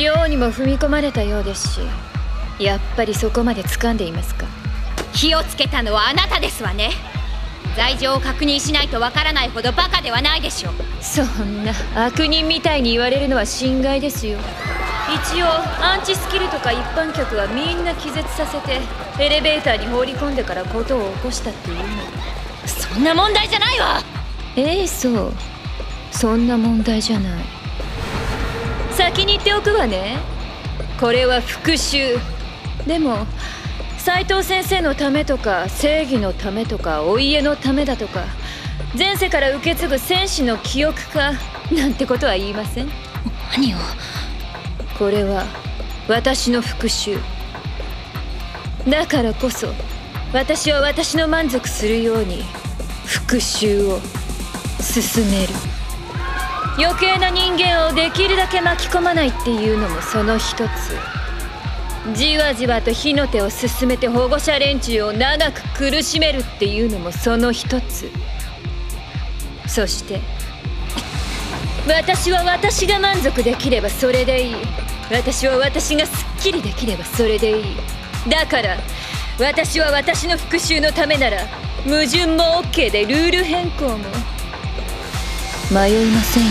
寮にも踏み込まれたようですし、やっぱりそこまで掴んでいますか。 火をつけたのはあなたですわね。罪状を確認しないとわからないほどバカではないでしょう。 そんな悪人みたいに言われるのは心外ですよ。一応アンチスキルとか一般客はみんな気絶させてエレベーターに放り込んでから事を起こしたっていうの。 そんな問題じゃないわ。 そう、そんな問題じゃない。先に言っておくわね、これは復讐。でも斉藤先生のためとか正義のためとかお家のためだとか前世から受け継ぐ戦士の記憶かなんてことは言いません。 何を。 これは私の復讐だからこそ、私は私の満足するように復讐を進める。余計な人間をできるだけ巻き込まないっていうのもその一つ。じわじわと火の手を進めて保護者連中を長く苦しめるっていうのもその一つ。そして私は私が満足できればそれでいい。私は私がすっきりできればそれでいい。だから私は私の復讐のためなら矛盾も OK でルール変更も迷いませんよ。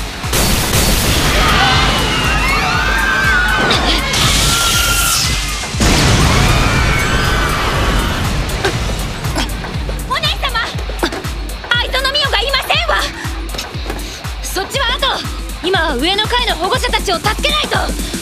お姉様、愛園美代がいませんわ。そっちは後。今は上の階の保護者たちを助けないと。